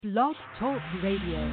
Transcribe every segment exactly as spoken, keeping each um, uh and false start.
Blog Talk Radio.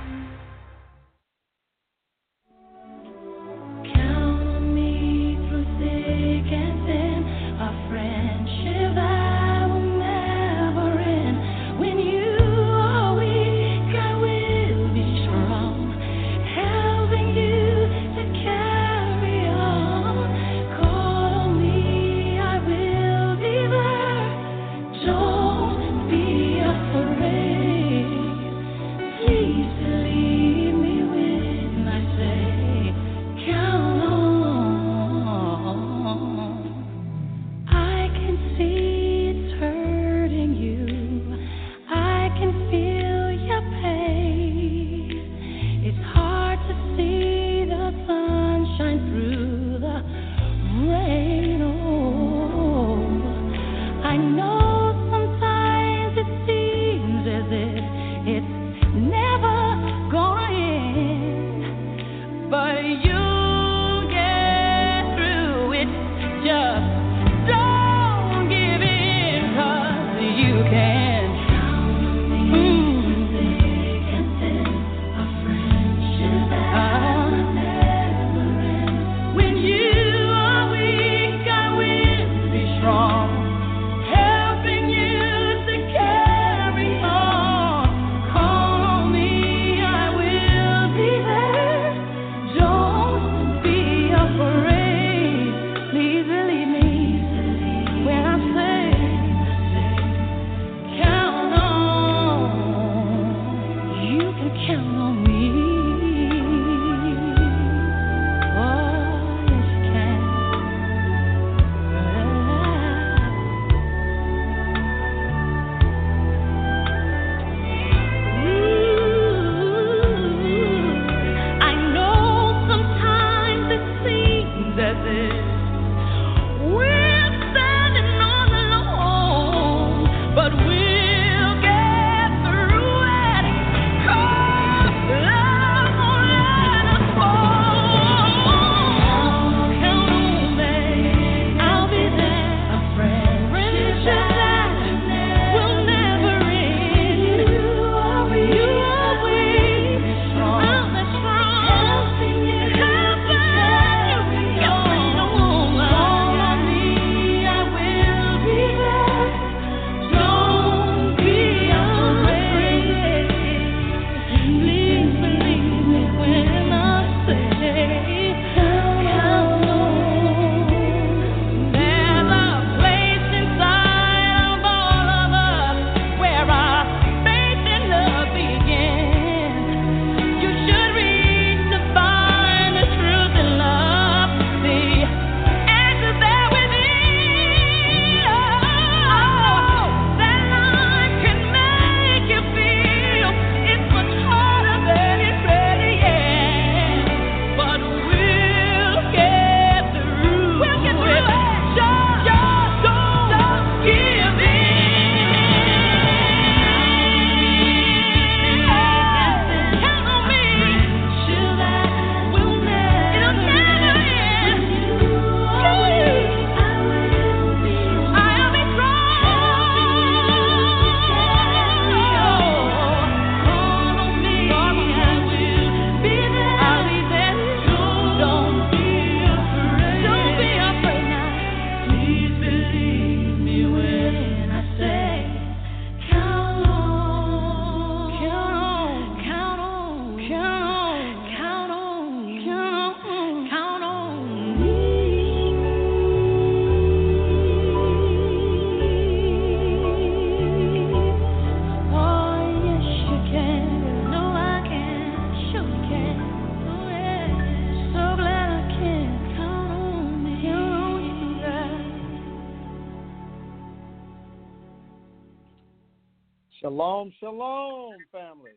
Shalom, shalom, family.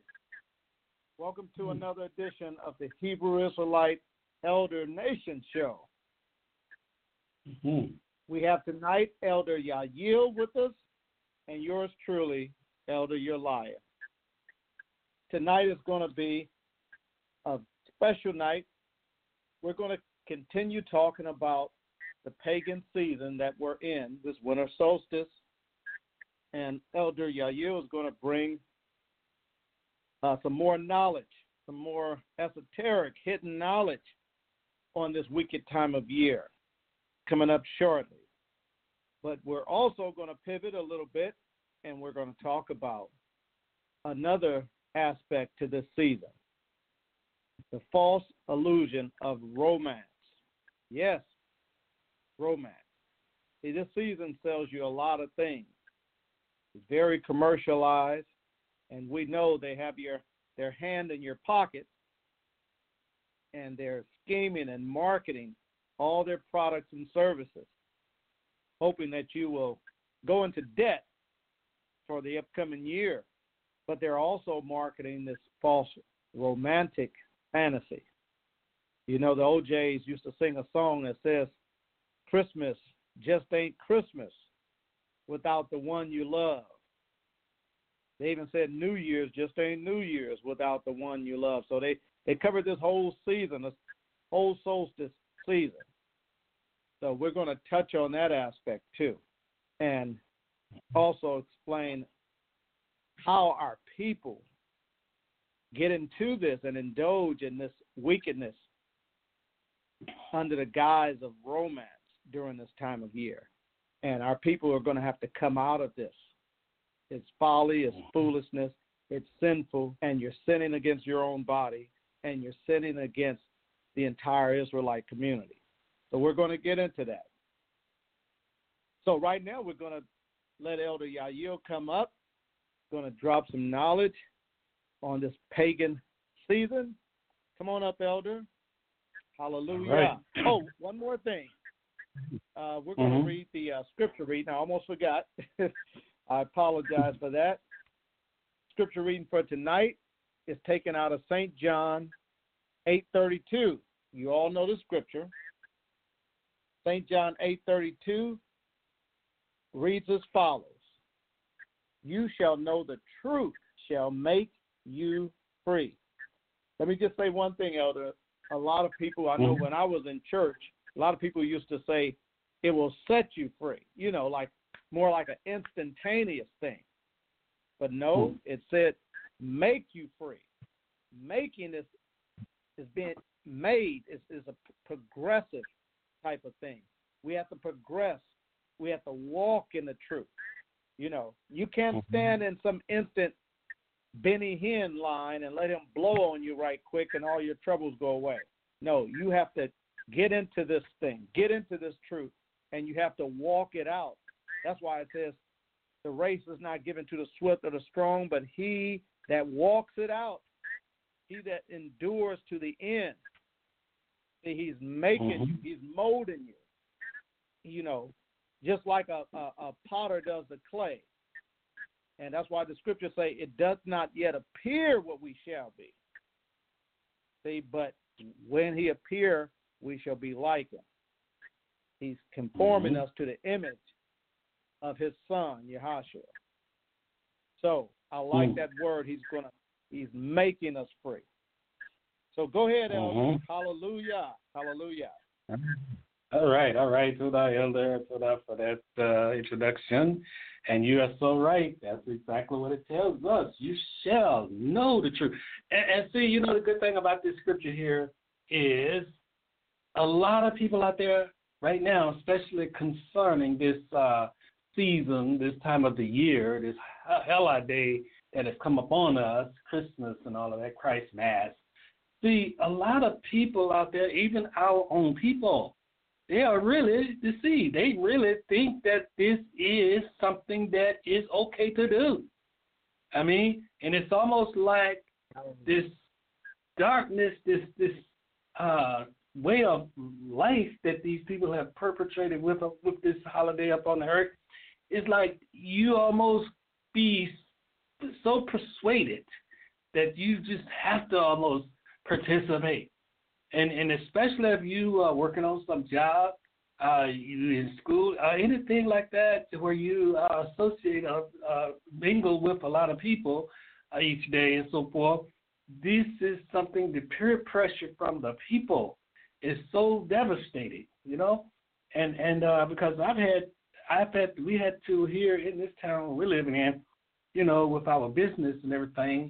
Welcome to another edition of the Hebrew Israelite Elder Nation Show. Mm-hmm. We have tonight Elder Yael with us, and yours truly, Elder Uriah. Tonight is going to be a special night. We're going to continue talking about the pagan season that we're in, this winter solstice. And Elder Yael is going to bring uh, some more knowledge, some more esoteric, hidden knowledge on this wicked time of year coming up shortly. But we're also going to pivot a little bit, and we're going to talk about another aspect to this season, the false illusion of romance. Yes, romance. See, this season sells you a lot of things. It's very commercialized, and we know they have your their hand in your pocket, and they're scheming and marketing all their products and services, hoping that you will go into debt for the upcoming year. But they're also marketing this false romantic fantasy. You know, the O Js used to sing a song that says, Christmas just ain't Christmas without the one you love. They even said New Year's just ain't New Year's without the one you love. So they, they covered this whole season, this whole solstice season. So we're going to touch on that aspect too, and also explain how our people get into this and indulge in this wickedness under the guise of romance during this time of year. And our people are going to have to come out of this. It's folly, it's foolishness, it's sinful, and you're sinning against your own body, and you're sinning against the entire Israelite community. So we're going to get into that. So right now we're going to let Elder Yael come up, going to drop some knowledge on this pagan season. Come on up, Elder. Hallelujah. Right. Oh, one more thing. Uh, we're going mm-hmm. to read the uh, scripture reading. I almost forgot. I apologize for that. Scripture reading for tonight is taken out of Saint John eight thirty-two. You all know the scripture. Saint John eight thirty-two reads as follows. You shall know the truth shall make you free. Let me just say one thing, Elder. A lot of people, I know when I was in church, a lot of people used to say it will set you free, you know, like more like an instantaneous thing. But no, it said make you free. Making is, is being made is, is a progressive type of thing. We have to progress. We have to walk in the truth. You know, you can't stand in some instant Benny Hinn line and let him blow on you right quick and all your troubles go away. No, you have to get into this thing, get into this truth, and you have to walk it out. That's why it says the race is not given to the swift or the strong, but he that walks it out, he that endures to the end. See, he's making mm-hmm. you, he's molding you, you know, just like a, a, a potter does the clay. And that's why the scriptures say it does not yet appear what we shall be. See, but when he appear, we shall be like him. He's conforming mm-hmm. us to the image of his son, Yahashua. So I like mm. that word. He's gonna, he's making us free. So go ahead, Elder. Mm-hmm. Hallelujah. Hallelujah. All right, all right. To the Elder, to the, for that uh, introduction. And you are so right. That's exactly what it tells us. You shall know the truth. And, and see, you know, the good thing about this scripture here is a lot of people out there right now, especially concerning this uh, season, this time of the year, this holiday that has come upon us, Christmas and all of that, Christ Mass. See, a lot of people out there, even our own people, they are really deceived. They really think that this is something that is okay to do. I mean, and it's almost like this darkness, this this uh, way of life that these people have perpetrated with with this holiday up on the earth. It's like you almost be so persuaded that you just have to almost participate. And and especially if you are working on some job, uh, you in school, uh, anything like that, where you uh, associate, uh, uh, mingle with a lot of people uh, each day and so forth. This is something. The peer pressure from the people is so devastating, you know. And and uh, because I've had, I've had, we had to here in this town we're living in, you know, with our business and everything.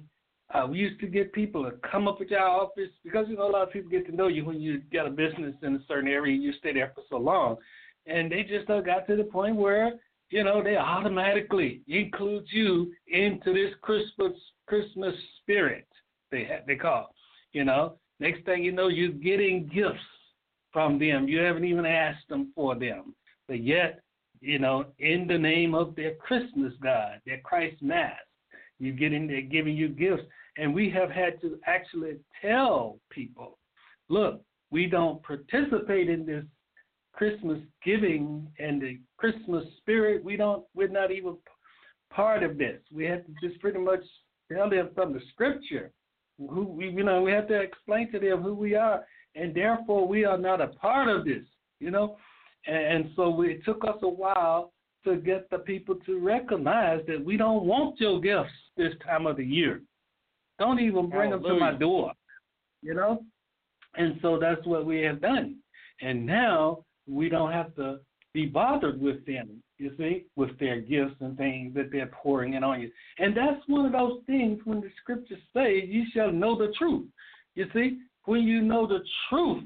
Uh, we used to get people to come up at your office because, you know, a lot of people get to know you when you got a business in a certain area. You stay there for so long. And they just uh, got to the point where, you know, they automatically include you into this Christmas Christmas spirit, they they call, you know. Next thing you know, you're getting gifts from them. You haven't even asked them for them. But yet, you know, in the name of their Christmas God, their Christ Mass, you're getting, they're giving you gifts. And we have had to actually tell people, look, we don't participate in this Christmas giving and the Christmas spirit. We don't, we're not even part of this. We have to just pretty much tell them from the scripture who we, you know, we have to explain to them who we are, and therefore we are not a part of this, you know. And, and so we, it took us a while to get the people to recognize that we don't want your gifts this time of the year. Don't even bring Hallelujah. Them to my door, you know. And so that's what we have done. And now we don't have to be bothered with them, you see, with their gifts and things that they're pouring in on you. And that's one of those things when the scriptures say, you shall know the truth. You see, when you know the truth,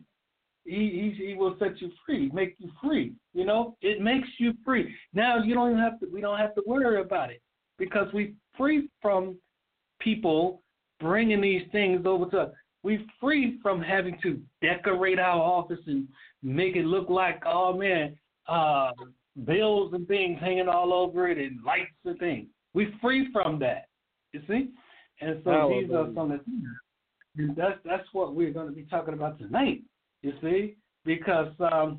he, he, he will set you free, make you free. You know, it makes you free. Now you don't even have to, we don't have to worry about it because we're free from people bringing these things over to us. We're free from having to decorate our office and make it look like, oh, man, uh, bells and things hanging all over it and lights and things. We're free from that, you see? And so Hallelujah. These are some of the things. And that's, that's what we're going to be talking about tonight, you see? Because um,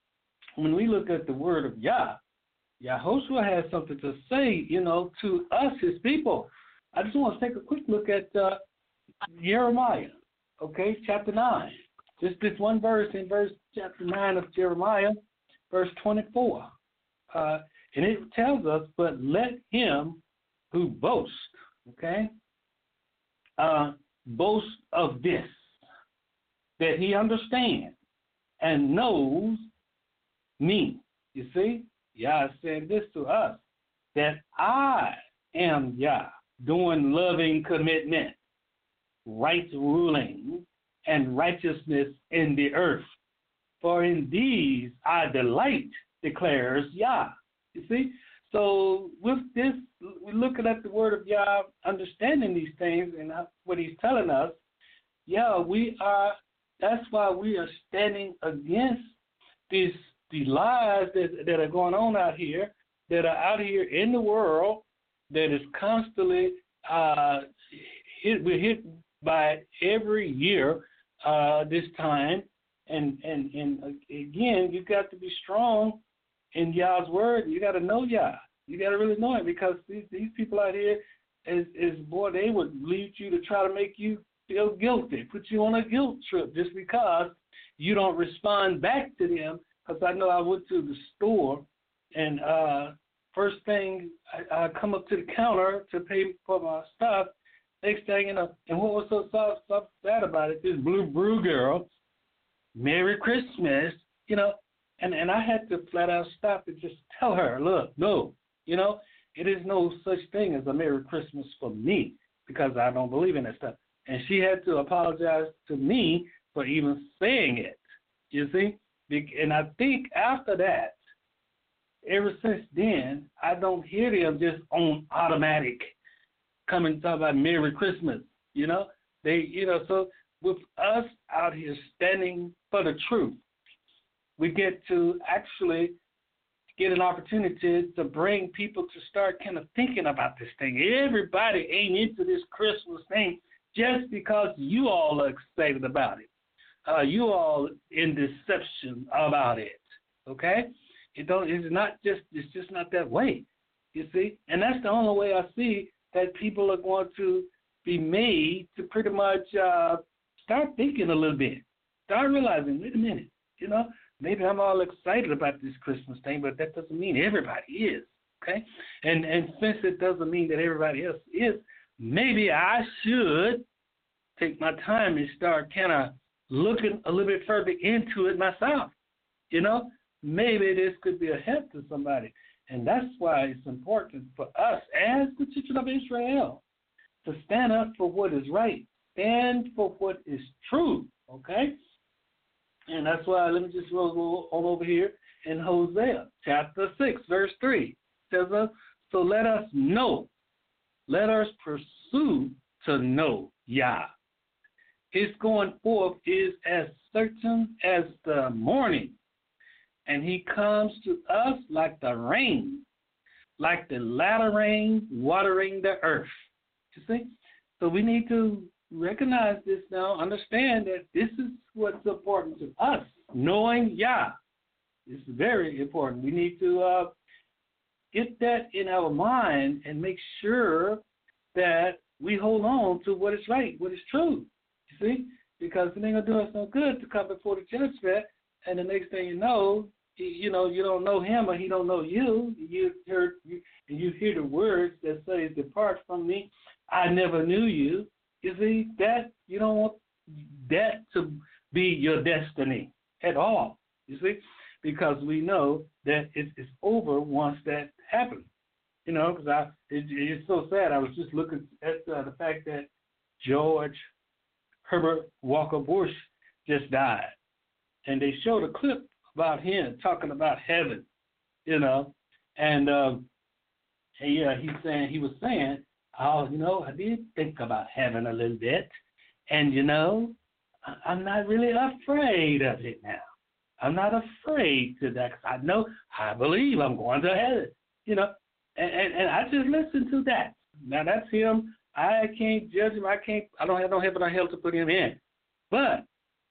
when we look at the word of Yah, Yahushua has something to say, you know, to us, his people. I just want to take a quick look at uh, Jeremiah. Okay, chapter nine. Just this one verse in verse chapter nine of Jeremiah, verse twenty-four. Uh, and it tells us, but let him who boasts, okay, uh, boast of this, that he understands and knows me. You see, Yah said this to us, that I am Yah, doing loving commitment, right ruling, and righteousness in the earth. For in these I delight, declares Yah. You see? So with this, we're looking at the word of Yah, understanding these things and what he's telling us. Yeah, we are, that's why we are standing against these, the lies that, that are going on out here, that are out here in the world, that is constantly, uh, hit, we're hit by every year uh, this time. And, and, and again, you've got to be strong in Yah's word. You got to know Yah. You got to really know it, because these, these people out here, is, is boy, they would lead you to try to make you feel guilty, put you on a guilt trip just because you don't respond back to them. Because I know I went to the store, and uh, first thing I, I come up to the counter to pay for my stuff. Next thing you know, and what was so, so, so sad about it, this blue brew girl, Merry Christmas, you know, and, and I had to flat out stop and just tell her, look, no, you know, it is no such thing as a Merry Christmas for me, because I don't believe in that stuff. And she had to apologize to me for even saying it, you see. And I think after that, ever since then, I don't hear them just on automatic come and talk about Merry Christmas, you know. They, you know, so with us out here standing for the truth, we get to actually get an opportunity to bring people to start kind of thinking about this thing. Everybody ain't into this Christmas thing just because you all are excited about it. Uh, you all in deception about it, okay? It don't. It's not just. It's just not that way, you see. And that's the only way I see that people are going to be made to pretty much uh, start thinking a little bit, start realizing, wait a minute, you know, maybe I'm all excited about this Christmas thing, but that doesn't mean everybody is, okay? And and since it doesn't mean that everybody else is, maybe I should take my time and start kind of looking a little bit further into it myself, you know? Maybe this could be a help to somebody. And that's why it's important for us as the children of Israel to stand up for what is right, stand for what is true, okay? And that's why, let me just roll on over here in Hosea chapter six, verse three. It says, uh, so let us know, let us pursue to know Yah. His going forth is as certain as the morning, and he comes to us like the rain, like the latter rain watering the earth. You see? So we need to recognize this now, understand that this is what's important to us, knowing Yah. This is very important. We need to uh, get that in our mind and make sure that we hold on to what is right, what is true. You see? Because it ain't going to do us no good to come before the judgment, and the next thing you know, you know, you don't know him or he don't know you. You heard, you, and you hear the words that say, depart from me, I never knew you. You see, that, you don't want that to be your destiny at all, you see, because we know that it, it's over once that happens. You know, because I it, it's so sad. I was just looking at uh, the fact that George Herbert Walker Bush just died, and they showed a clip about him talking about heaven, you know, and, um, and yeah, he's saying he was saying, oh, you know, I did think about heaven a little bit, and you know, I, I'm not really afraid of it now. I'm not afraid to that. 'Cause I know, I believe I'm going to heaven, you know, and, and, and I just listen to that. Now that's him. I can't judge him. I can't. I don't have no heaven or hell to put him in, but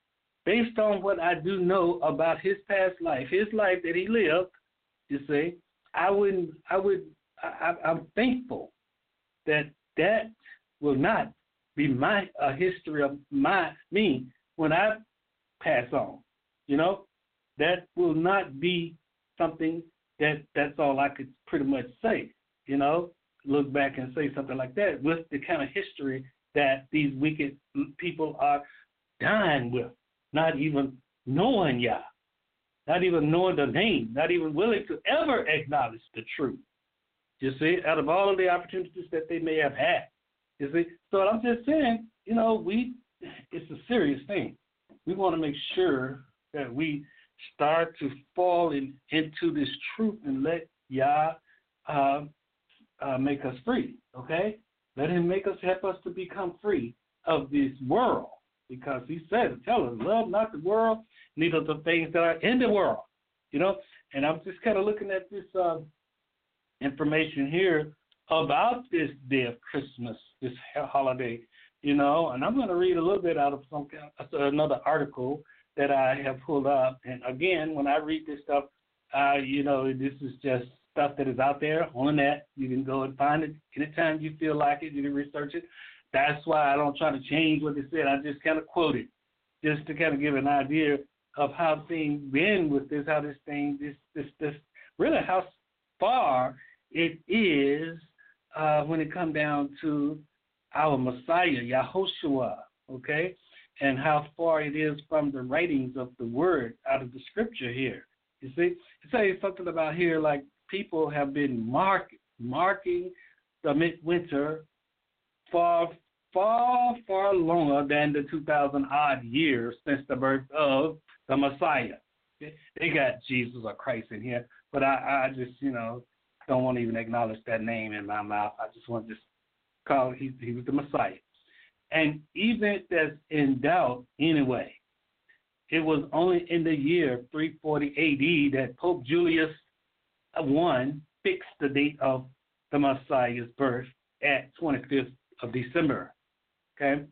based on what I do know about his past life, his life that he lived, you see, I wouldn't, I would, I, I'm thankful that that will not be my uh, history of my me when I pass on. You know, that will not be something that that's all I could pretty much say. You know, look back and say something like that with the kind of history that these wicked people are dying with. Not even knowing Yah, not even knowing the name, not even willing to ever acknowledge the truth. You see, out of all of the opportunities that they may have had. You see, so I'm just saying, you know, we, it's a serious thing. We want to make sure that we start to fall in, into this truth and let Yah uh, uh, make us free, okay? Let him make us, help us to become free of this world. Because he said, tell us, love not the world, neither the things that are in the world. You know, and I'm just kind of looking at this uh, information here about this day of Christmas, this holiday, you know, and I'm going to read a little bit out of some another article that I have pulled up. And again, when I read this stuff, uh, you know, this is just stuff that is out there on the net. You can go and find it anytime you feel like it. You can research it. That's why I don't try to change what they said. I just kind of quote it just to kind of give an idea of how things been with this, how this thing, this, this, this, really how far it is uh, when it comes down to our Messiah, Yahushua, okay, and how far it is from the writings of the word out of the scripture here. You see, it says something about here like people have been mark, marking the midwinter far, far, far longer than the two thousand odd years since the birth of the Messiah. They got Jesus or Christ in here, but I, I just, you know, don't want to even acknowledge that name in my mouth. I just want to just call he, he was the Messiah. And even if that's in doubt anyway, it was only in the year three forty A D that Pope Julius the First fixed the date of the Messiah's birth at twenty-fifth of December, okay?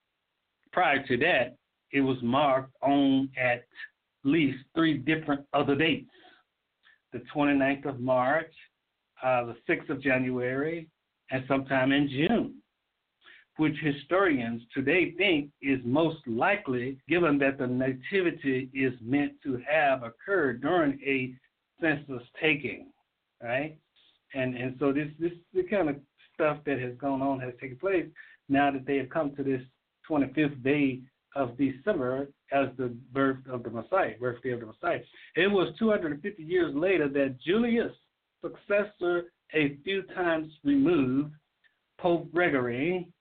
Prior to that, it was marked on at least three different other dates. The twenty-ninth of March, uh, the sixth of January, and sometime in June, which historians today think is most likely given that the nativity is meant to have occurred during a census taking, right? And and so this, this the kind of stuff that has gone on has taken place now that they have come to this twenty-fifth day of December as the birth of the Messiah, birthday of the Messiah. It was two hundred fifty years later that Julius' successor, a few times removed, Pope Gregory,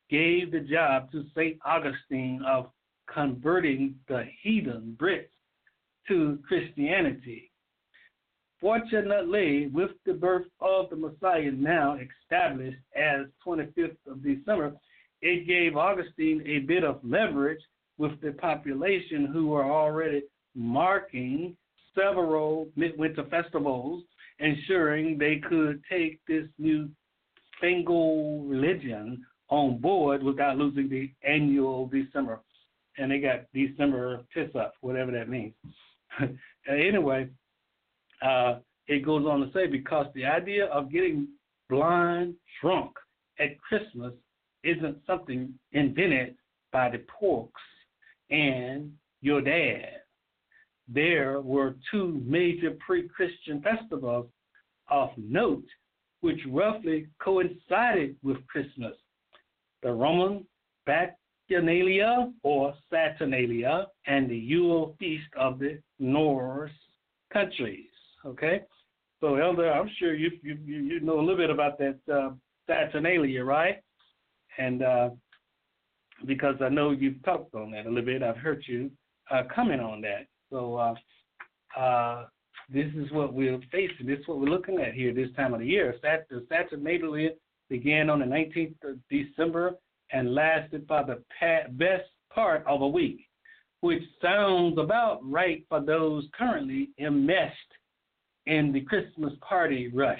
gave the job to Saint Augustine of converting the heathen Brits to Christianity. Fortunately, with the birth of the Messiah now established as twenty-fifth of December, it gave Augustine a bit of leverage with the population who were already marking several midwinter festivals, ensuring they could take this new fangled religion on board without losing the annual December. And they got December piss-up, whatever that means. Anyway, uh, it goes on to say, because the idea of getting blind drunk at Christmas isn't something invented by the porks and your dad. There were two major pre-Christian festivals of note which roughly coincided with Christmas. The Roman Bacchanalia or Saturnalia and the Yule feast of the Norse countries. Okay? So, Elder, I'm sure you you, you know a little bit about that uh, Saturnalia, right? And uh, because I know you've talked on that a little bit, I've heard you uh, comment on that. So uh, uh, this is what we're facing. This is what we're looking at here this time of the year. Sat- the Saturnalia began on the nineteenth of December and lasted for the pa- best part of a week, which sounds about right for those currently enmeshed in the Christmas party rush.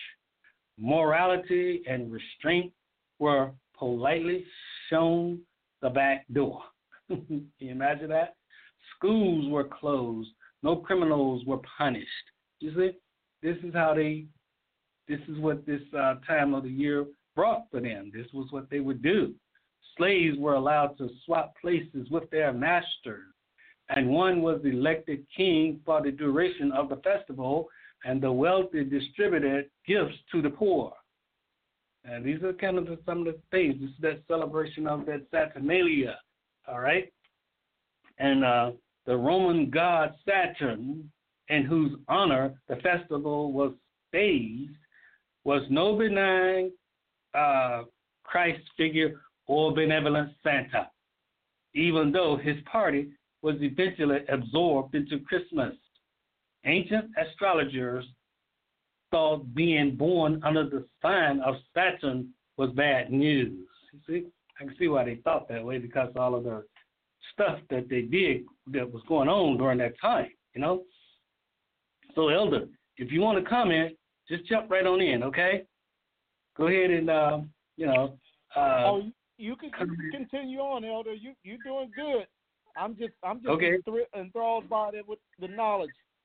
Morality and restraint were politely shown the back door. Can you imagine that? Schools were closed. No criminals were punished. You see, this is how they, this is what this uh, time of the year brought for them. This was what they would do. Slaves were allowed to swap places with their masters, and one was elected king for the duration of the festival, and the wealthy distributed gifts to the poor. And these are kind of the, some of the things. This is that celebration of that Saturnalia, all right? And uh, the Roman god Saturn, in whose honor the festival was staged, was no benign uh, Christ figure or benevolent Santa, even though his party was eventually absorbed into Christmas. Ancient astrologers thought being born under the sign of Saturn was bad news. You see, I can see why they thought that way, because all of the stuff that they did that was going on during that time, you know. So, Elder, if you want to comment, just jump right on in, okay? Go ahead and, uh, you know. Uh, oh, you can continue on, Elder. You you're doing good. I'm just I'm just okay. enthralled by it with the knowledge.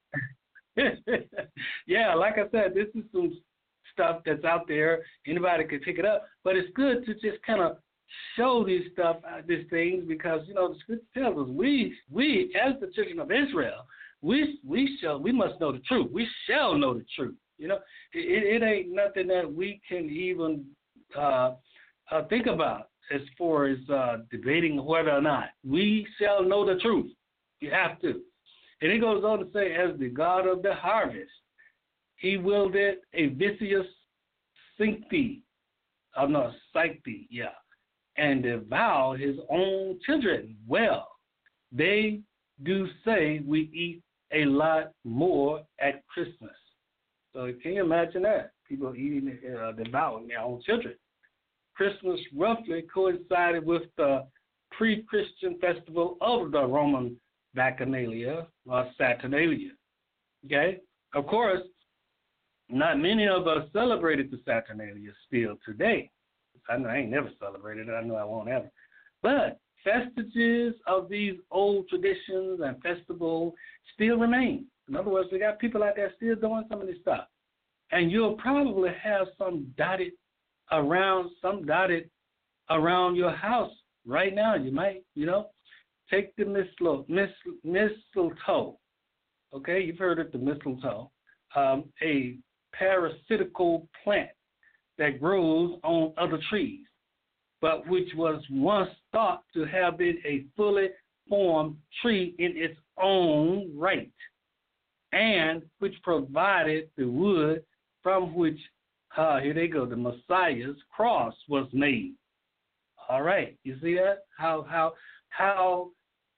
Yeah, like I said, this is some stuff that's out there. Anybody could pick it up, but it's good to just kind of show these stuff, uh, these things, because you know the scripture tells us we we as the children of Israel, we we shall we must know the truth. We shall know the truth. You know, it, it ain't nothing that we can even uh, uh, think about as far as uh, debating whether or not we shall know the truth. You have to. And it goes on to say, as the God of the harvest, he wielded a vicious sanctity, oh no, sanctity, yeah, and devour his own children. Well, they do say we eat a lot more at Christmas. So can you imagine that? People eating, uh, devouring their own children. Christmas roughly coincided with the pre-Christian festival of the Roman Bacchanalia or Saturnalia. Okay? Of course, not many of us celebrated the Saturnalia still today. I know I ain't never celebrated it. I know I won't ever. But vestiges of these old traditions and festivals still remain. In other words, we got people out there still doing some of this stuff. And you'll probably have some dotted around, some dotted around your house right now. You might, you know, take the mistletoe, mis, mistletoe. Okay, you've heard of the mistletoe, um, a parasitical plant that grows on other trees, but which was once thought to have been a fully formed tree in its own right, and which provided the wood from which, uh, here they go, the Messiah's cross was made. All right. You see that? How how how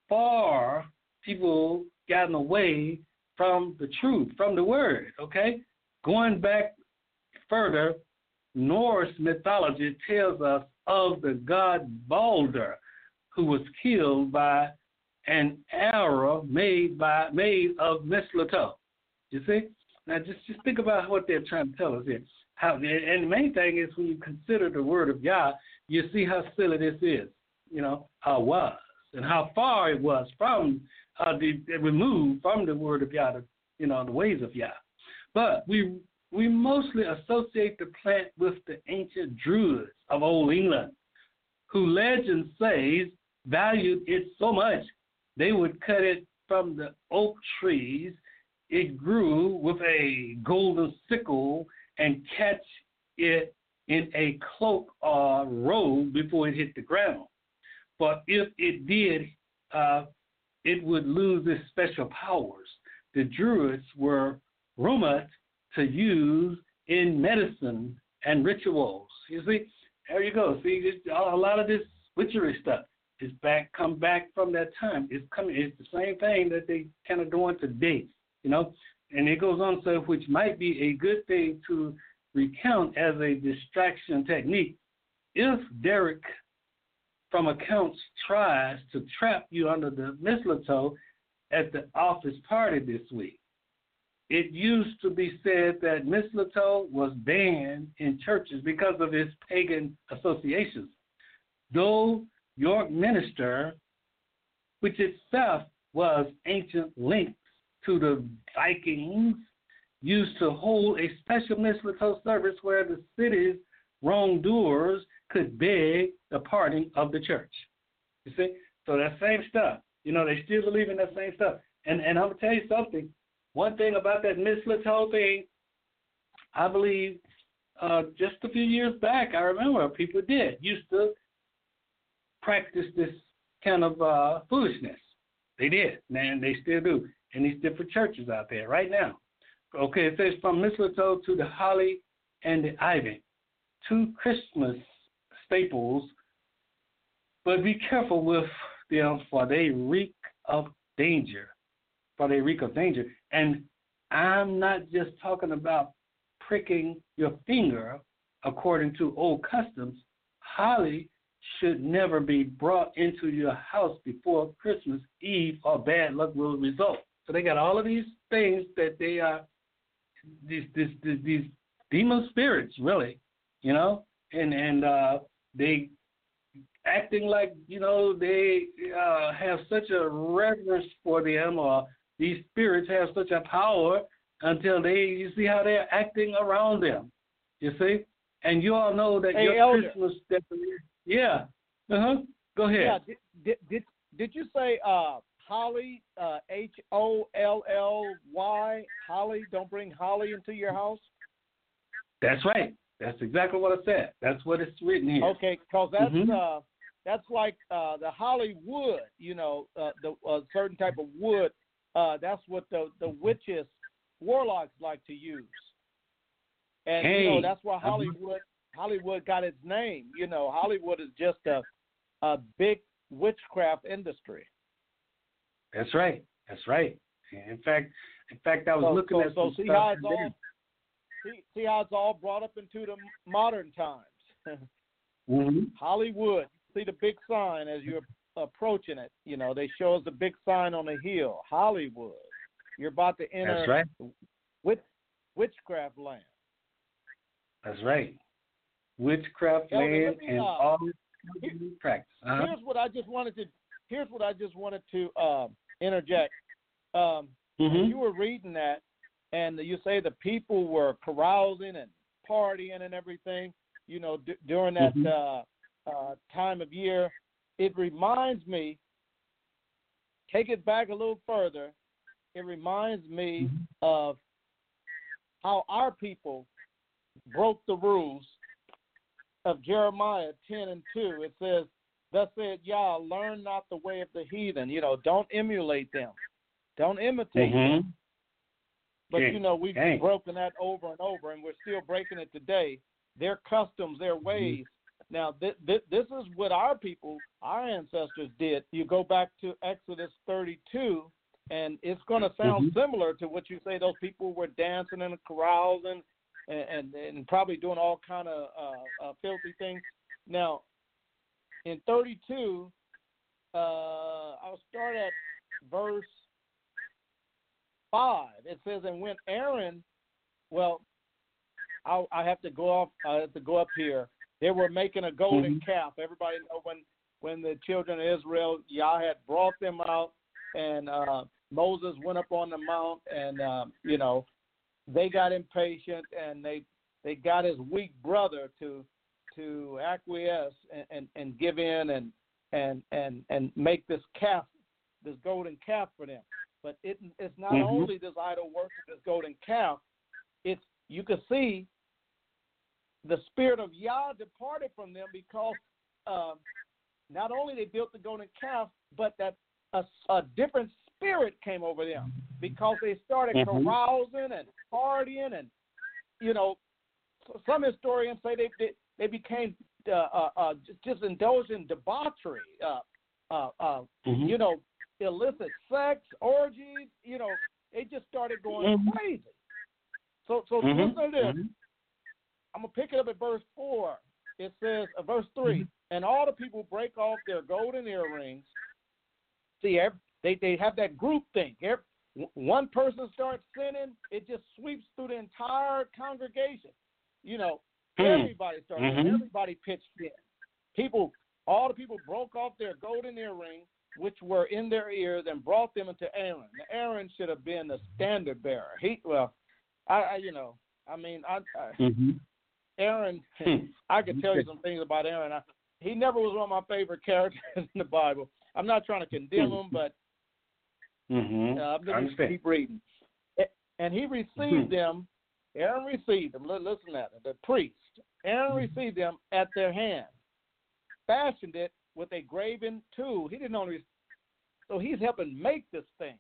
far people gotten away from the truth, from the word, okay? Going back further, Norse mythology tells us of the god Balder, who was killed by an arrow made by made of mistletoe. You see? Now just, just think about what they're trying to tell us here. How, and the main thing is when you consider the word of Yah, you see how silly this is, you know, how it was, and how far it was from uh, the removed from the word of Yah, the, you know, the ways of Yah. But we we mostly associate the plant with the ancient Druids of Old England, who legend says valued it so much they would cut it from the oak trees. It grew with a golden sickle and catch it in a cloak or robe before it hit the ground. But if it did, uh, it would lose its special powers. The Druids were rumored to use in medicine and rituals. You see, there you go. See, a lot of this witchery stuff is back, come back from that time. It's coming. It's the same thing that they kind of doing today, you know. And it goes on to say, which might be a good thing to recount as a distraction technique. If Derek from accounts tries to trap you under the mistletoe at the office party this week, it used to be said that mistletoe was banned in churches because of its pagan associations. Though York Minster, which itself was ancient links to the Vikings, used to hold a special mistletoe service where the city's wrongdoers could beg the pardon of the church. You see? So that same stuff. You know, they still believe in that same stuff. And and I'm going to tell you something. One thing about that mistletoe thing, I believe uh, just a few years back, I remember people did, used to practice this kind of uh, foolishness. They did, and they still do in these different churches out there right now. Okay, it says from mistletoe to the holly and the ivy, two Christmas staples, but be careful with them, for they reek of danger. For they reek of danger. And I'm not just talking about pricking your finger according to old customs. Holly should never be brought into your house before Christmas Eve, or bad luck will result. So they got all of these things that they are, these these these, these demon spirits, really, you know, and and uh, they acting like, you know, they uh, have such a reverence for them, or these spirits have such a power until they, you see how they're acting around them, you see? And you all know that hey, your Elder. Christmas, yeah, uh-huh, go ahead. Yeah, did, did, did, did you say uh, Holly, uh, H O L L Y, Holly, don't bring Holly into your house? That's right. That's exactly what I said. That's what it's written here. Okay, because that's, mm-hmm. uh, that's like uh, the Hollywood, you know, uh, the uh, certain type of wood. Uh, that's what the, the witches, warlocks like to use. And, hey. you know, that's why Hollywood Hollywood got its name. You know, Hollywood is just a, a big witchcraft industry. That's right. That's right. In fact, in fact, I was so, looking so, at so some see stuff how it's today. all see, see how it's all brought up into the modern times. mm-hmm. Hollywood. See the big sign as you're approaching it. You know, they show us the big sign on the hill, Hollywood. You're about to enter That's right. witch, witchcraft land. That's right. Witchcraft Elder, land me, and uh, all here, practice. Uh-huh. Here's what I just wanted to. Here's what I just wanted to uh, interject. Um, mm-hmm. You were reading that, and you say the people were carousing and partying and everything. You know, d- during that mm-hmm. uh, uh, time of year. It reminds me. Take it back a little further. It reminds me mm-hmm. of how our people broke the rules of Jeremiah ten and two. It says, thus said Yah, learn not the way of the heathen. You know, don't emulate them. Don't imitate mm-hmm. them. But, okay. you know, we've okay. broken that over and over, and we're still breaking it today. Their customs, their ways, Now, th- th- this is what our people, our ancestors did. You go back to Exodus thirty-two, and it's going to sound Mm-hmm. similar to what you say. Those people were dancing and carousing and, and, and probably doing all kind of uh, uh, filthy things. Now, in thirty-two, uh, I'll start at verse five. It says, and when Aaron, well, I'll, I have to go off. I have to go up here. They were making a golden Mm-hmm. calf. Everybody know when when the children of Israel, Yah had brought them out, and uh, Moses went up on the mount, and uh, you know, they got impatient, and they they got his weak brother to to acquiesce and, and, and give in and and and and make this calf, this golden calf for them. But it, it's not Mm-hmm. only this idol worship, this golden calf. It's, you can see the spirit of Yah departed from them because um, not only they built the golden calf, but that a, a different spirit came over them because they started Mm-hmm. carousing and partying, and you know, some historians say they they, they became uh, uh, uh, just, just indulged in debauchery, uh, uh, uh, Mm-hmm. you know, illicit sex, orgies. You know, they just started going Mm-hmm. crazy. So, so Mm-hmm. listen to this. Mm-hmm. I'm gonna pick it up at verse four. It says, uh, verse three, and all the people break off their golden earrings. See, every, they they have that group thing. Every, one person starts sinning, it just sweeps through the entire congregation. You know, Mm-hmm. everybody started. Mm-hmm. Everybody pitched in. People, all the people broke off their golden earrings, which were in their ears, and brought them into Aaron. Now, Aaron should have been the standard bearer. He, well, I, I you know, I mean, I. I Mm-hmm. Aaron, Hmm. I could tell you some things about Aaron. I, he never was one of my favorite characters in the Bible. I'm not trying to condemn him, but Mm-hmm. uh, I'm I just understand. keep reading. And he received Mhm. them. Aaron received them. Listen to that. The priest. Aaron received them at their hand, fashioned it with a graven tool. He didn't only, so he's helping make this thing.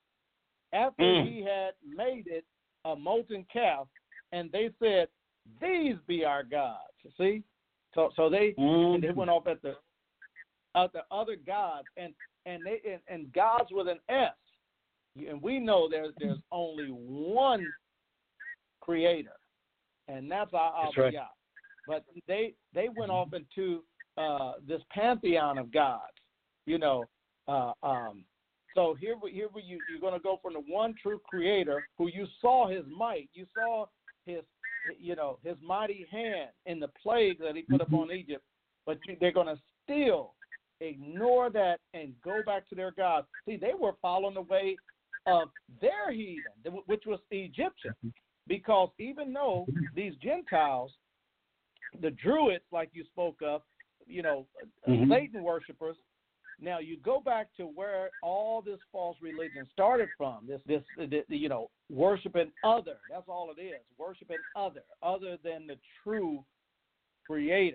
After Mm. he had made it a molten calf, and they said, "These be our gods." You see, so so they Mm. and they went off at the at the other gods, and and they and, and gods with an S, and we know there's there's only one creator, and that's our That's Abba right. Yah. But they they went off into uh, this pantheon of gods, you know. Uh, um, so here we here we, you you're going to go from the one true creator who you saw his might, you saw his you know his mighty hand in the plague that he put upon Egypt, but you, they're going to still ignore that and go back to their gods. See, they were following the way of their heathen, which was the Egyptian, because even though these Gentiles, the Druids, like you spoke of, you know, Mhm. Satan worshipers. Now you go back to where all this false religion started from. This, this, the, the, you know, worshiping other. That's all it is. Worshiping other, other than the true Creator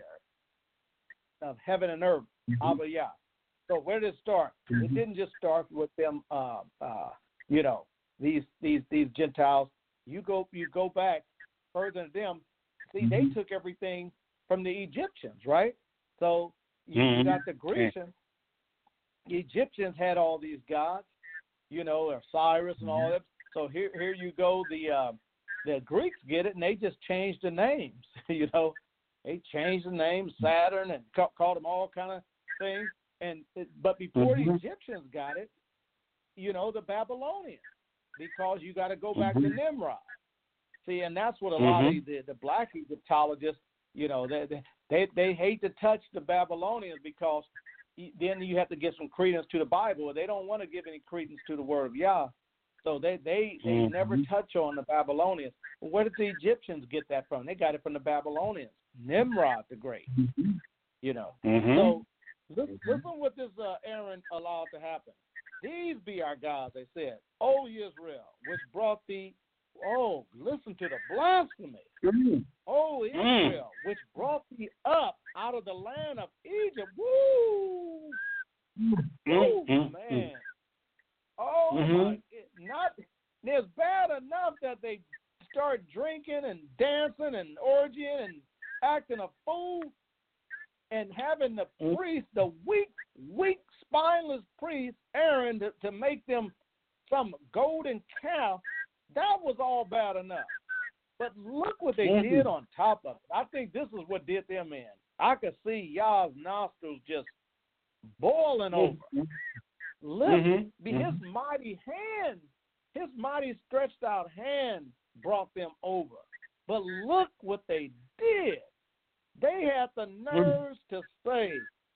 of heaven and earth, Abba Yah. So where did it start? Mhm. It didn't just start with them. Uh, uh, you know, these these these Gentiles. You go you go back further than them. See, they Mhm. took everything from the Egyptians, right? So you, you Mhm. got the Grecians. The Egyptians had all these gods, you know, Osiris and all that. So here here you go. The uh, the Greeks get it, and they just changed the names. You know, they changed the name Saturn and ca- called them all kind of things. And but before Mhm. the Egyptians got it, you know, the Babylonians, because you got to go back to Mhm. Nimrod. See, and that's what a lot Mhm. of the, the black Egyptologists, you know, they, they they hate to touch the Babylonians because then you have to give some credence to the Bible. They don't want to give any credence to the Word of Yah, so they they, they Mhm. never touch on the Babylonians. Well, where did the Egyptians get that from? They got it from the Babylonians, Nimrod the Great. Mhm. You know, Mhm. so listen, listen what this uh, Aaron allowed to happen. These be our gods, they said, O Israel, which brought thee. Oh, listen to the blasphemy. Mhm. O Israel, which brought thee up out of the land of Egypt. Woo! Woo, Mhm. man. Oh, Mhm. my. It, not, it's bad enough that they start drinking and dancing and orgying and acting a fool. and having the priest, the weak, weak, spineless priest, Aaron, to, to make them some golden calf, that was all bad enough. But look what they mm-hmm. did on top of it. I think this is what did them in. I could see Yah's nostrils just boiling over. Mm-hmm. Look, mm-hmm. his mighty hand, his mighty stretched out hand brought them over. But look what they did. They had the nerves mm-hmm. to say,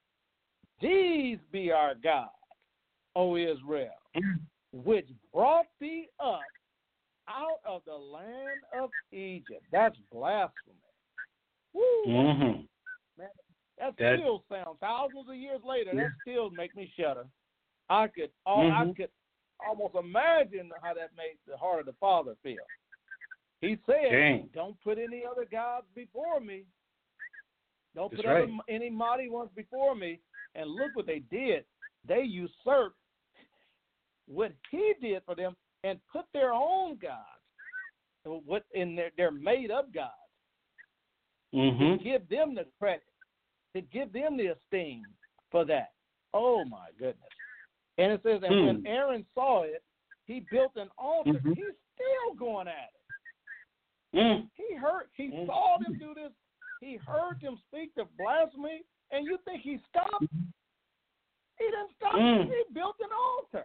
"These be our God, O Israel, which brought thee up out of the land of Egypt." That's blasphemy. Woo! Mm-hmm. Man, that, that still sounds, thousands of years later, yeah. that still make me shudder. I could, mm-hmm. I could almost imagine how that made the heart of the Father feel. He said, Dang. "Don't put any other gods before me. Don't That's put right. other, any mighty ones before me." And look what they did. They usurped what he did for them and put their own gods, what in their, their made-up gods, mm-hmm. to give them the credit, to give them the esteem for that. Oh, my goodness. And it says, and hmm. when Aaron saw it, he built an altar. Mm-hmm. He's still going at it. Mm. He heard, he mm. saw them do this. He heard them speak the blasphemy, and you think he stopped? He didn't stop. Mm. He built an altar.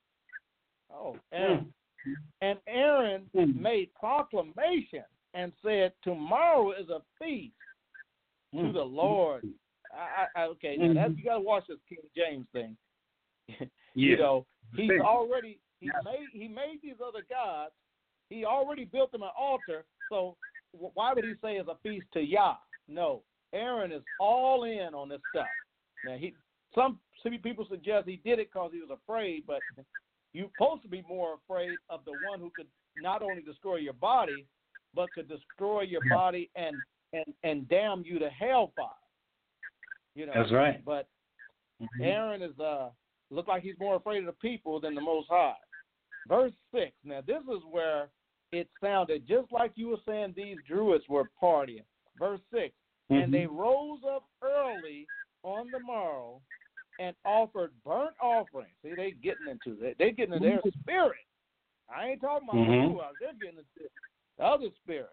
Oh, and, mm. and Aaron mm. made proclamation and said, "Tomorrow is a feast mm. to the Lord." I, I, okay, now that's, you got to watch this King James thing. Yeah. You know, he's already he yeah. made he made these other gods. He already built them an altar. So why would he say it's a feast to Yah? No, Aaron is all in on this stuff. Now he some some people suggest he did it because he was afraid, but you're supposed to be more afraid of the one who could not only destroy your body, but could destroy your body and and and damn you to hellfire. You know, that's right. But Aaron is uh look like he's more afraid of the people than the Most High. Verse six. Now this is where it sounded just like you were saying these Druids were partying. Verse six. Mm-hmm. And they rose up early on the morrow and offered burnt offerings. See, they getting into it. They getting into their spirit. I ain't talking about mm-hmm. the They're getting into the other spirits.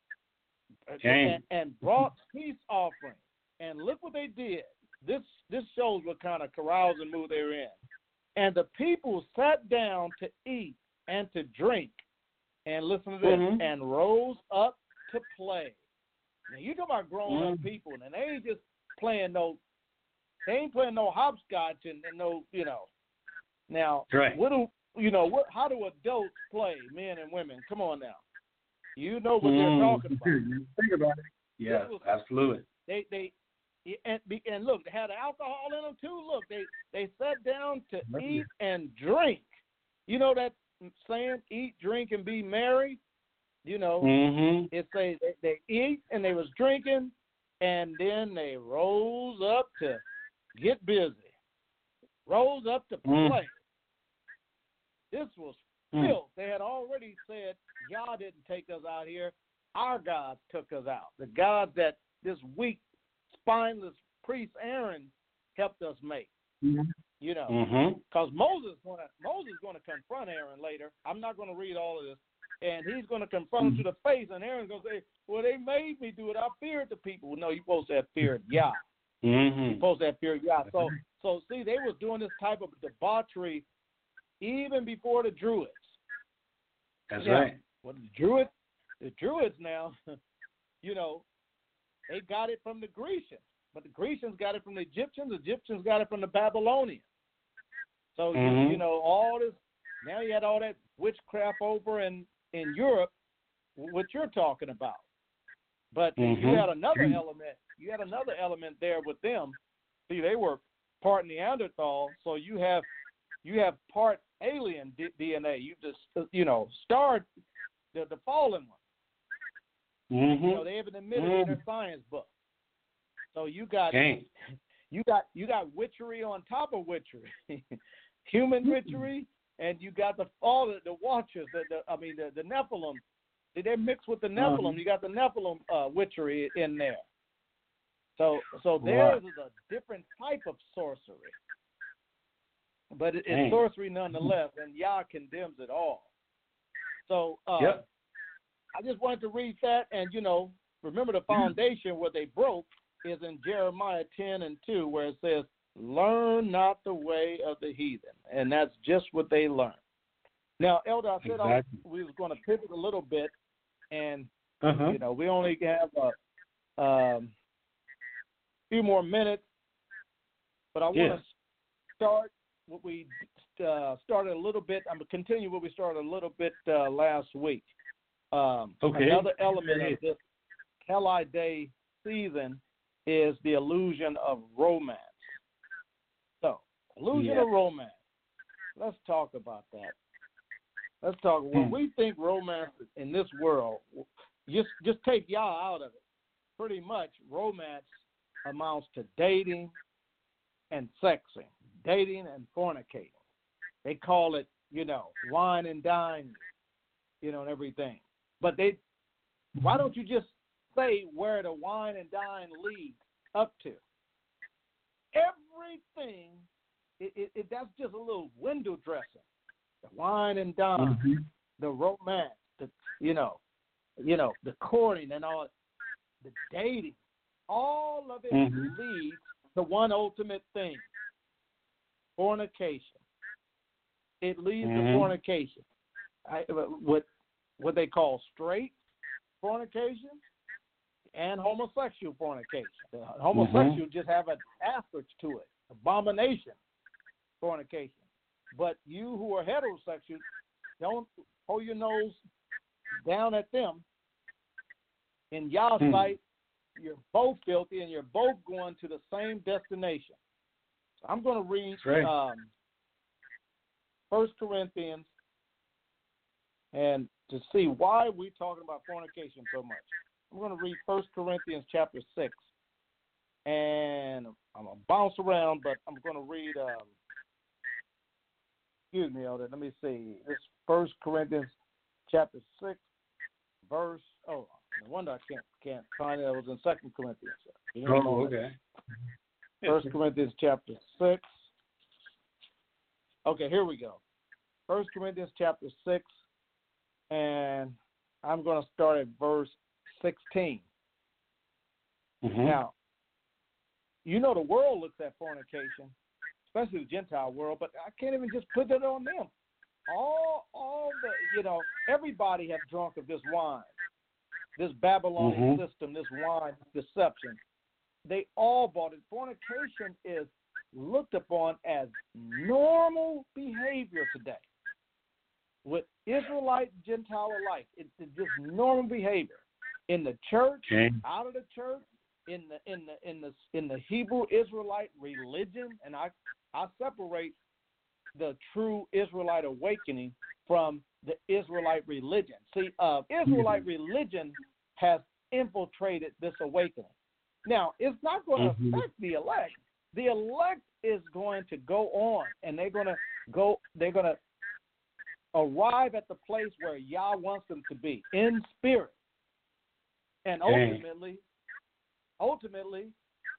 And, and brought peace offerings. And look what they did. This this shows what kind of carousing mood they were in. And the people sat down to eat and to drink. And listen to this. Mm-hmm. And rose up to play. Now you talk about grown mm-hmm. up people, and they ain't just playing no. They ain't playing no hopscotch and, and no, you know. Now, right. what do you know? What how do adults play, men and women? Come on now. You know what mm-hmm. they're talking about. Think about it. Yeah, was, absolutely. They they. And, and look, they had alcohol in them too. Look, they, they sat down to eat and drink. You know that saying, eat, drink, and be merry? You know, mm-hmm. it says they, they eat and they was drinking, and then they rose up to get busy, rose up to play. Mm. This was mm. filth. They had already said, Yah didn't take us out here. Our gods took us out. The gods that this weak, spineless priest Aaron helped us make, mm-hmm. you know, because mm-hmm. Moses gonna Moses going to confront Aaron later. I'm not going to read all of this, and he's going to confront mm-hmm. him to the face, and Aaron's going to say, "Well, they made me do it. I feared the people." No, you're supposed to have feared Yah. Mm-hmm. You're supposed to have feared Yah. So, so see, they was doing this type of debauchery even before the Druids. That's now, right. Well, the Druids, the Druids now, you know. They got it from the Grecians, but the Grecians got it from the Egyptians. The Egyptians got it from the Babylonians. So, mm-hmm. you, you know, all this, now you had all that witchcraft over in, in Europe, what you're talking about. But mm-hmm. you had another element. You had another element there with them. See, they were part Neanderthal, so you have you have part alien D- DNA. You just, you know, starred the, the fallen one. Mm-hmm. You know, they even admitted mm-hmm. in their science book. So you got Dang. you got you got witchery on top of witchery, human witchery, and you got the all the, the watchers. The, the I mean the, the Nephilim. They mix with the Nephilim. Uh-huh. You got the Nephilim uh, witchery in there. So so theirs is a different type of sorcery. But it, it's sorcery nonetheless, and Yah condemns it all. So uh, yep. I just wanted to read that, and, you know, remember the foundation where they broke is in Jeremiah ten and two, where it says, learn not the way of the heathen. And that's just what they learned. Now, Elder, I said exactly. I, we was going to pivot a little bit, and, uh-huh. you know, we only have a um, few more minutes, but I yeah. want to start what we uh, started a little bit. I'm going to continue what we started a little bit uh, last week. Um, okay. Another element of this Kelly Day season is the illusion of romance. So, illusion yeah. of romance. Let's talk about that. Let's talk. When hmm. we think romance in this world, just just take Yah out of it. Pretty much, romance amounts to dating and sexing, dating and fornicating. They call it, you know, wine and dine, you know, and everything. But they, why don't you just say where the wine and dine leads up to? Everything, it, it, it that's just a little window dressing. The wine and dine, mm-hmm. the romance, the you know, you know, the courting and all, the dating, all of it mm-hmm. leads to one ultimate thing: fornication. It leads mm-hmm. to fornication. I, what what they call straight fornication and homosexual fornication. The homosexual mm-hmm. just have an asterisk to it: abomination fornication. But you who are heterosexual, don't hold your nose down at them. In Yah's hmm. sight, you're both filthy and you're both going to the same destination. So I'm going to read right. um, First Corinthians and to see why we're talking about fornication so much. I'm going to read First Corinthians chapter six. And I'm going to bounce around, but I'm going to read... Um, Excuse me, Elder. Let me see. It's First Corinthians chapter six, verse. Oh, no wonder I can't can't find it. It was in Second Corinthians. Oh, okay. First Corinthians chapter six. Okay, here we go. First Corinthians chapter six, and I'm going to start at verse sixteen. Mm-hmm. Now, you know the world looks at fornication, especially the Gentile world, but I can't even just put that on them. All, all the, you know, everybody have drunk of this wine, this Babylonian mm-hmm. system, this wine, deception. They all bought it. Fornication is looked upon as normal behavior today. With Israelite and Gentile alike, it's just normal behavior in the church, okay. out of the church, in the in the in the in the Hebrew Israelite religion, and I I separate the true Israelite awakening from the Israelite religion. See, uh, Israelite mm-hmm. religion has infiltrated this awakening. Now, it's not going to mm-hmm. affect the elect. The elect is going to go on, and they're going to go. They're going to arrive at the place where Yah wants them to be in spirit, and ultimately. Dang. Ultimately,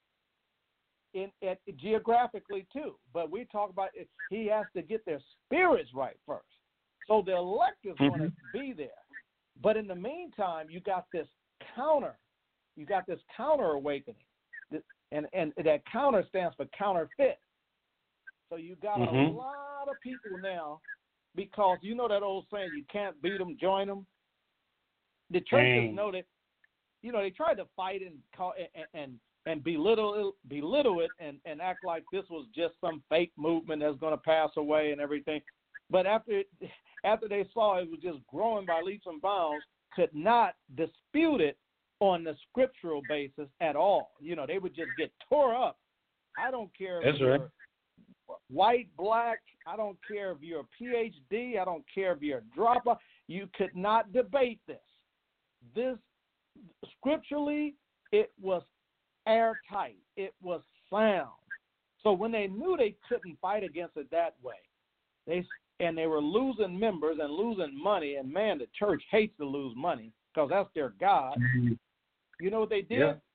in, in geographically too, but we talk about it, he has to get their spirits right first. So the elect is mm-hmm. going to be there, but in the meantime, you got this counter, you got this counter awakening, and and that counter stands for counterfeit. So you got mm-hmm. a lot of people now, because you know that old saying, you can't beat them, join them. The churches Dang. know that. You know, they tried to fight and call, and, and and belittle belittle it and, and act like this was just some fake movement that's going to pass away and everything. But after it, after they saw it was just growing by leaps and bounds, could not dispute it on the scriptural basis at all. You know, they would just get tore up. I don't care if that's you're right. white, black. I don't care if you're a P H D. I don't care if you're a dropout. You could not debate this. This. Scripturally, it was airtight. It was sound. So when they knew they couldn't fight against it that way, they and they were losing members and losing money, and man, the church hates to lose money because that's their God. Mm-hmm. You know what they did? Yeah.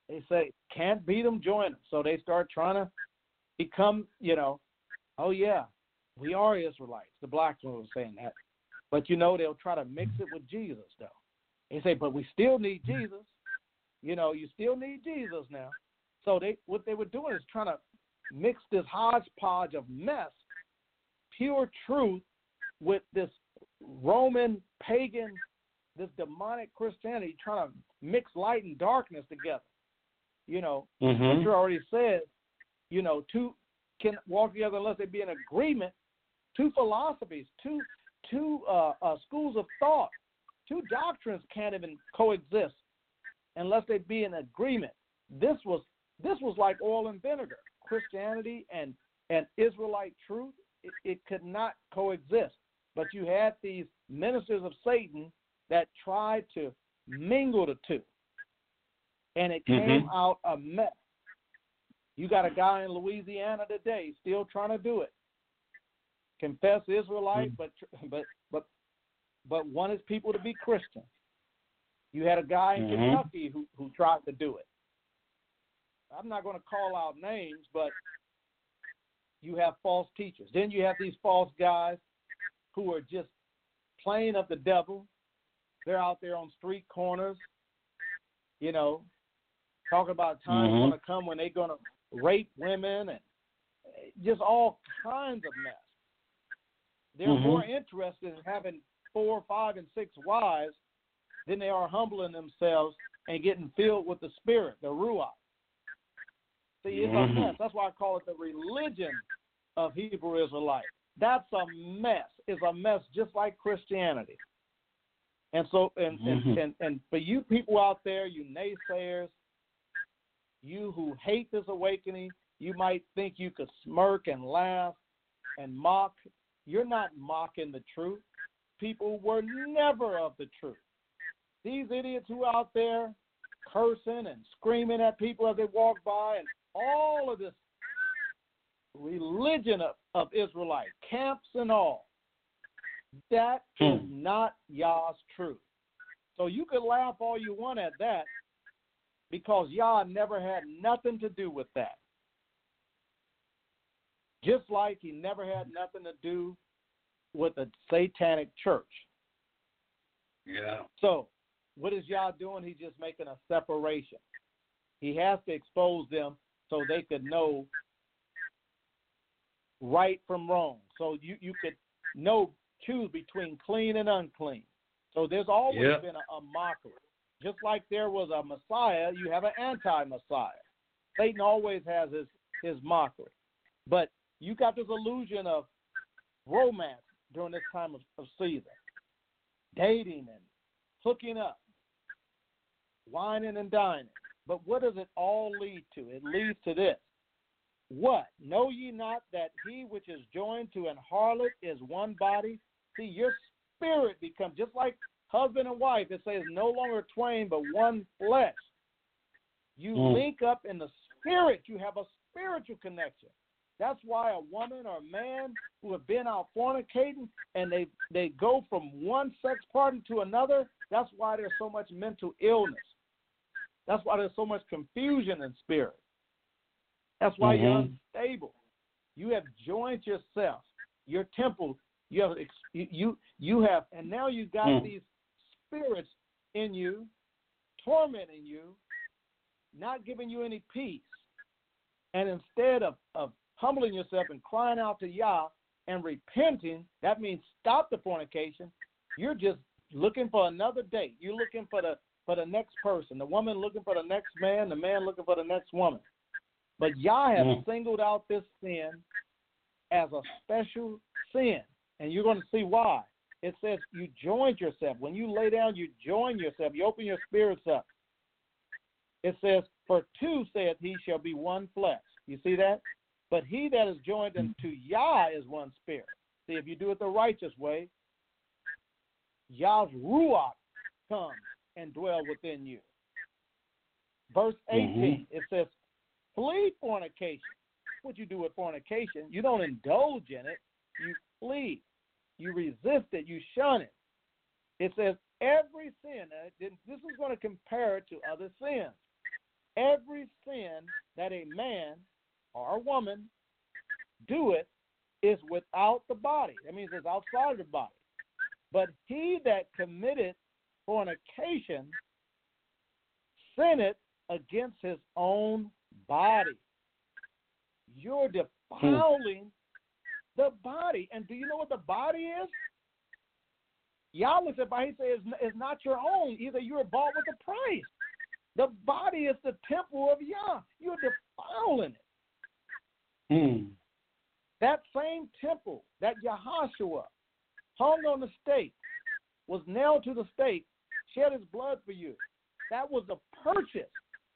They say, can't beat them, join them. So they start trying to become, you know, oh, yeah, we are Israelites. The blacks were saying that. But, you know, they'll try to mix it with Jesus, though. They say, but we still need Jesus. You know, you still need Jesus now. So they what they were doing is trying to mix this hodgepodge of mess, pure truth, with this Roman pagan, this demonic Christianity, trying to mix light and darkness together. You know, mm-hmm. Scripture already says, you know, two can walk together unless they be in agreement. Two philosophies, two two uh, uh, schools of thought, two doctrines can't even coexist unless they be in agreement. This was this was like oil and vinegar. Christianity and, and Israelite truth, it, it could not coexist. But you had these ministers of Satan that tried to mingle the two. And it came mm-hmm. out a mess. You got a guy in Louisiana today still trying to do it. Confess Israelite, mm-hmm. but but but but want his people to be Christian. You had a guy in mm-hmm. Kentucky who, who tried to do it. I'm not going to call out names, but you have false teachers. Then you have these false guys who are just playing of the devil. They're out there on street corners, you know, talking about times mm-hmm. going to come when they're going to rape women and just all kinds of mess. They're mm-hmm. more interested in having four, five, and six wives than they are humbling themselves and getting filled with the Spirit, the Ruach. See, it's mm-hmm. a mess. That's why I call it the religion of Hebrew Israelite. That's a mess. It's a mess just like Christianity. And so, and, mm-hmm. and, and, and for you people out there, you naysayers, you who hate this awakening, you might think you could smirk and laugh and mock. You're not mocking the truth. People were never of the truth. These idiots who are out there cursing and screaming at people as they walk by, and all of this religion of, of Israelite, camps and all, that hmm. is not Yah's truth. So you could laugh all you want at that because Yah never had nothing to do with that. Just like he never had nothing to do with a satanic church. Yeah. So what is Yah doing? He's just making a separation. He has to expose them so they could know right from wrong. So you, you could know, choose between clean and unclean. So there's always yep. been a, a mockery. Just like there was a Messiah, you have an anti-Messiah. Satan always has his, his mockery. But you got this illusion of romance during this time of, of season. Dating and hooking up, whining and dining. But what does it all lead to? It leads to this. What? Know ye not that he which is joined to an harlot is one body? See, your spirit becomes, just like husband and wife, it says no longer twain, but one flesh. You mm. link up in the spirit. You have a spiritual connection. That's why a woman or a man who have been out fornicating and they, they go from one sex partner to another, that's why there's so much mental illness. That's why there's so much confusion in spirit. That's why mm-hmm. you're unstable. You have joined yourself, your temple. You have you you have, and now you've got mm. these spirits in you, tormenting you, not giving you any peace. And instead of, of humbling yourself and crying out to Yah and repenting, that means stop the fornication. You're just looking for another date. You're looking for the for the next person. The woman looking for the next man. The man looking for the next woman. But Yah has mm. singled out this sin as a special sin. And you're going to see why. It says you joined yourself. When you lay down, you join yourself. You open your spirits up. It says, for two, saith he, shall be one flesh. You see that? But he that is joined unto Yah is one spirit. See, if you do it the righteous way, Yah's Ruach comes and dwell within you. Verse eighteen, mm-hmm. it says, flee fornication. What you do with fornication, you don't indulge in it. You flee. You resist it. You shun it. It says every sin. This is going to compare it to other sins. every sin that a man or a woman doeth is without the body. That means it's outside of the body. But he that committeth fornication sinneth against his own body. You're defiling the body. And do you know what the body is? Yah looks at it, he says, it's not your own. Either you were bought with a price. The body is the temple of Yah. You're defiling it. Hmm. That same temple that Yahushua hung on the stake, was nailed to the stake, shed his blood for you. That was a purchase.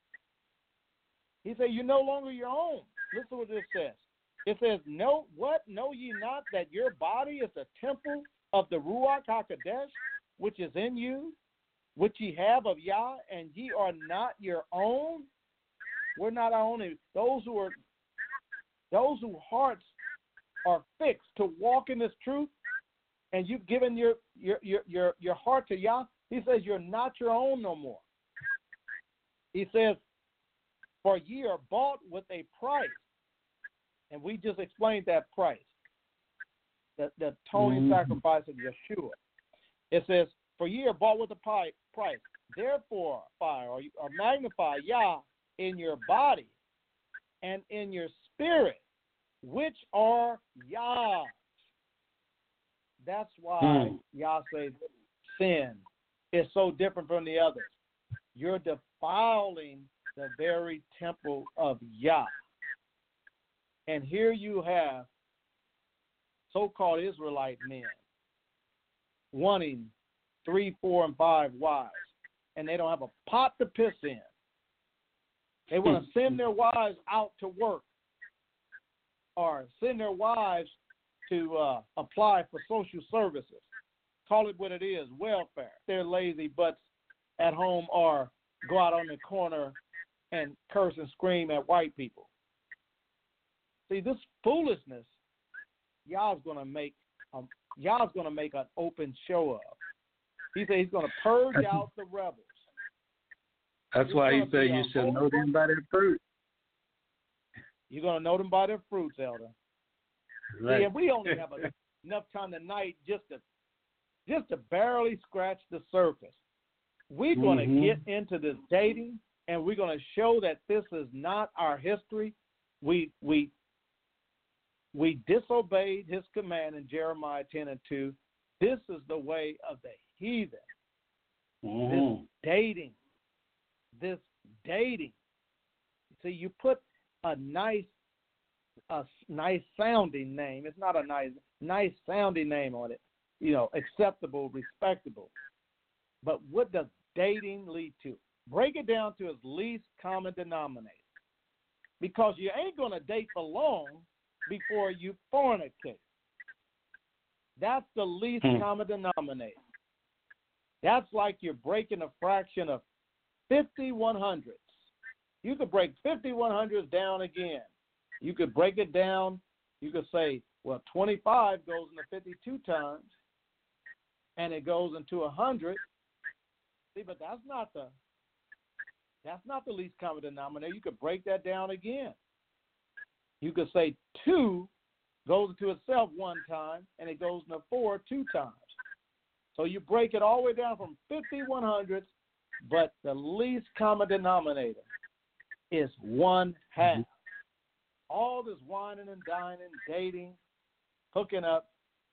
He said, you're no longer your own. Listen to what this says. It says, no, what? Know ye not that your body is a temple of the Ruach HaKodesh, which is in you, which ye have of Yah, and ye are not your own? We're not our own. Those who are, those whose hearts are fixed to walk in this truth, and you've given your your your your, your heart to Yah, he says you're not your own no more. He says, for ye are bought with a price. And we just explained that price, the, the atoning mm-hmm. sacrifice of Yeshua. It says, for ye are bought with a price. Therefore, fire or, or magnify Yah in your body and in your spirit, which are Yah's. That's why mm. Yah says sin is so different from the others. You're defiling the very temple of Yah. And here you have so-called Israelite men wanting three, four, and five wives, and they don't have a pot to piss in. They want to send their wives out to work or send their wives to uh, apply for social services. Call it what it is, welfare. They're lazy butts at home or go out on the corner and curse and scream at white people. See, this foolishness, Yah's going to make um, Yah's going to make an open show of. He said he's going to purge out the rebels. That's There's why he said you should know them by their fruit. You're going to know them by their fruits, Elder. Right. See, and we only have a, enough time tonight just to just to barely scratch the surface. We're going to mm-hmm. get into this dating, and we're going to show that this is not our history. We we we disobeyed his command in Jeremiah ten and two. This is the way of the heathen. Mm-hmm. This dating, this dating. See, you put a nice, a nice sounding name. It's not a nice, nice sounding name on it. You know, acceptable, respectable. But what does dating lead to? Break it down to its least common denominator. Because you ain't going to date for long before you fornicate. That's the least hmm. common denominator. That's like you're breaking a fraction of fifty-one hundredths. You could break fifty-one hundredths down again. You could break it down. You could say, well, twenty-five goes into fifty-two times, and it goes into one hundred. See, but that's not the that's not the least common denominator. You could break that down again. You could say two goes into itself one time, and it goes into four two times. So you break it all the way down from fifty-one hundredths, but the least common denominator is one half. Mm-hmm. All this whining and dining, dating, hooking up,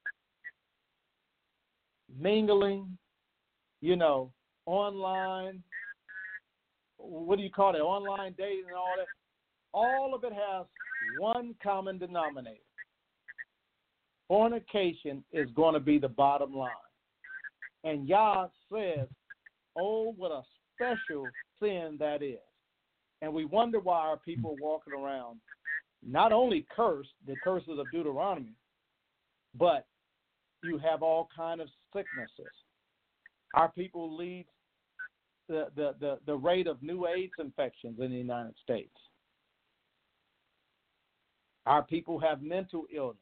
mingling, you know, online, what do you call it, online dating and all that, all of it has one common denominator. Fornication is going to be the bottom line. And Yah says, oh, what a special sin that is. And we wonder why our people are walking around not only cursed, the curses of Deuteronomy, but you have all kind of sicknesses. Our people lead the, the, the, the rate of new AIDS infections in the United States. Our people have mental illnesses.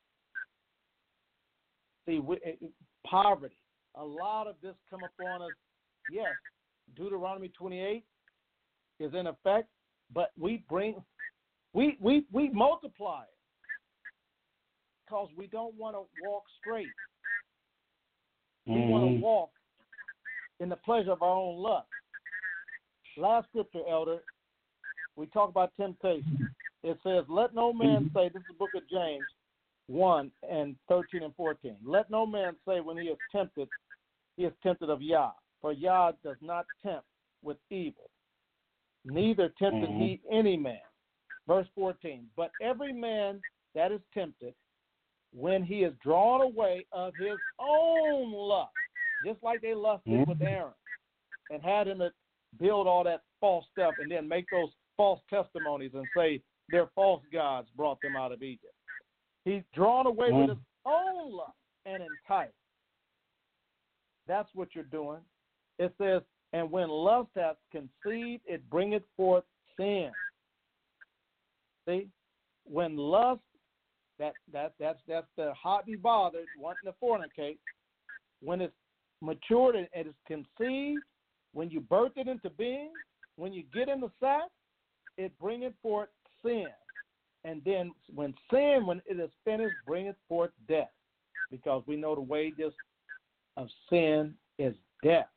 See, we, poverty. A lot of this come upon us. Yes, Deuteronomy twenty-eight, is in effect, but we bring, we we we multiply it because we don't want to walk straight. We Mm-hmm. want to walk in the pleasure of our own lust. Last scripture, Elder, we talk about temptation. It says, let no man Mm-hmm. say, this is the book of James one and thirteen and fourteen. Let no man say when he is tempted, he is tempted of Yah. For Yah does not tempt with evil, neither tempted Mm-hmm. he any man. Verse fourteen, but every man that is tempted, when he is drawn away of his own lust, just like they lusted Mm-hmm. with Aaron and had him to build all that false stuff and then make those false testimonies and say their false gods brought them out of Egypt. He's drawn away Mm-hmm. with his own lust and enticed. That's what you're doing. It says, and when lust hath conceived, it bringeth forth sin. See? When lust, that that that's that's the hot and bothered, wanting to fornicate, when it's matured and it is conceived, when you birth it into being, when you get in the sack, it bringeth forth sin. And then when sin, when it is finished, bringeth forth death. Because we know the wages of sin is death.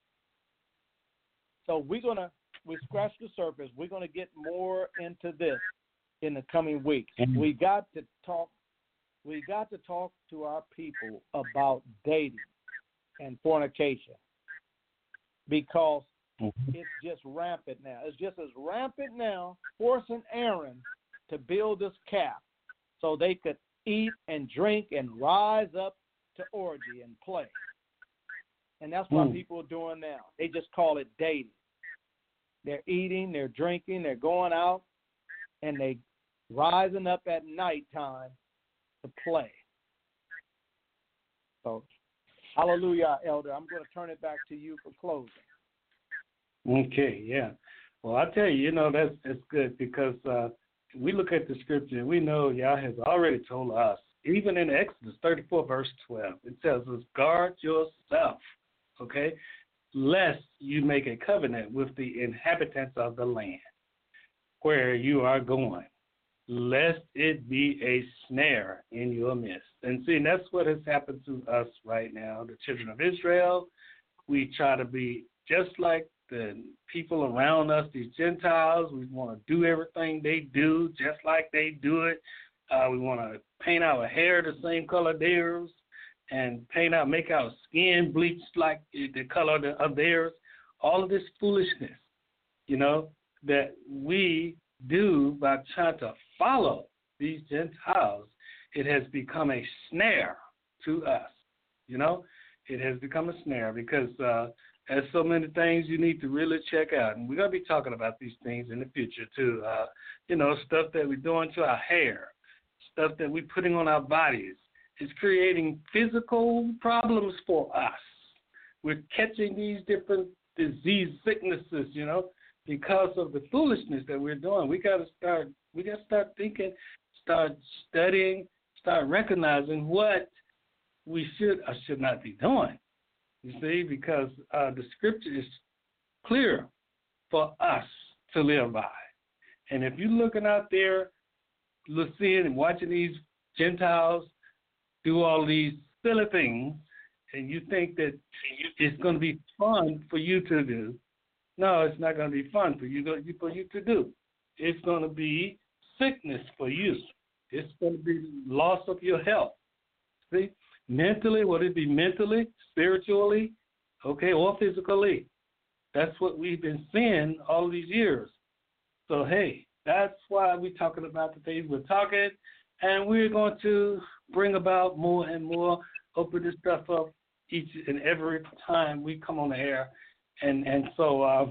So we're going to, we scratch the surface. We're going to get more into this in the coming weeks. Mm-hmm. We got to talk, we got to talk to our people about dating and fornication. Because Mm-hmm. it's just rampant now. It's just as rampant now, forcing Aaron to build this calf so they could eat and drink and rise up to orgy and play. And that's what Mm. people are doing now. They just call it dating. They're eating, they're drinking, they're going out, and they rising up at nighttime to play. So, hallelujah, Elder. I'm going to turn it back to you for closing. Okay, yeah. Well, I tell you, you know, that's that's good because uh, we look at the scripture and we know Yah has already told us, even in Exodus thirty-four, verse twelve, it tells us, guard yourself, okay, lest you make a covenant with the inhabitants of the land where you are going, lest it be a snare in your midst. And see, that's what has happened to us right now, the children of Israel. We try to be just like the people around us, these Gentiles. We want to do everything they do just like they do it. Uh, we want to paint our hair the same color theirs and paint out, make our skin bleach like the color of theirs. All of this foolishness, you know, that we do by trying to follow these Gentiles, it has become a snare to us, you know. It has become a snare because uh, there's so many things you need to really check out. And we're going to be talking about these things in the future, too. Uh, you know, stuff that we're doing to our hair, stuff that we're putting on our bodies. It's creating physical problems for us. We're catching these different disease sicknesses, you know, because of the foolishness that we're doing. We got to start, we got to start thinking, start studying, start recognizing what we should or should not be doing. You see, because uh, the scripture is clear for us to live by. And if you're looking out there, listening and watching these Gentiles do all these silly things, and you think that it's going to be fun for you to do, no, it's not going to be fun for you, for you to do. It's going to be sickness for you. It's going to be loss of your health. See? Mentally, would it be mentally, spiritually, okay, or physically? That's what we've been seeing all these years. So, hey, that's why we're talking about the things we're talking, and we're going to bring about more and more, open this stuff up each and every time we come on the air. And, and so uh,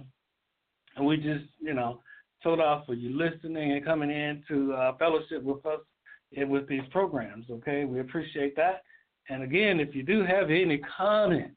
and we just, you know, told off for you listening and coming in to uh, fellowship with us and with these programs, okay? We appreciate that. And again, if you do have any comment